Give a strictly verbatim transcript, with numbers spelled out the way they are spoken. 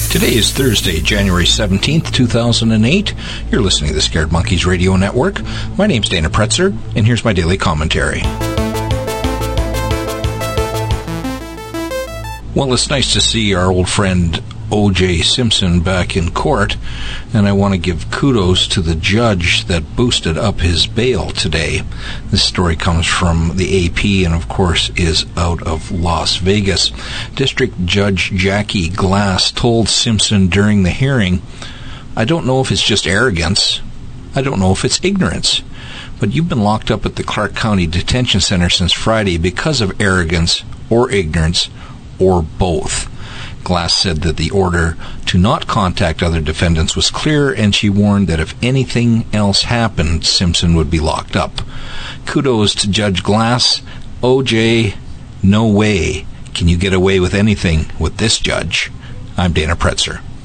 Today is Thursday, January seventeenth, two thousand eight. You're listening to the Scared Monkeys Radio Network. My name's Dana Pretzer, and here's my daily commentary. Well, it's nice to see our old friend O J Simpson back in court, and I want to give kudos to the judge that boosted up his bail today. This story comes from the A P and, of course, is out of Las Vegas. District Judge Jackie Glass told Simpson during the hearing, "I don't know if it's just arrogance. I don't know if it's ignorance. But you've been locked up at the Clark County Detention Center since Friday because of arrogance or ignorance or both." Glass said that the order to not contact other defendants was clear, and she warned that if anything else happened, Simpson would be locked up. Kudos to Judge Glass. O J, no way can you get away with anything with this judge. I'm Dana Pretzer.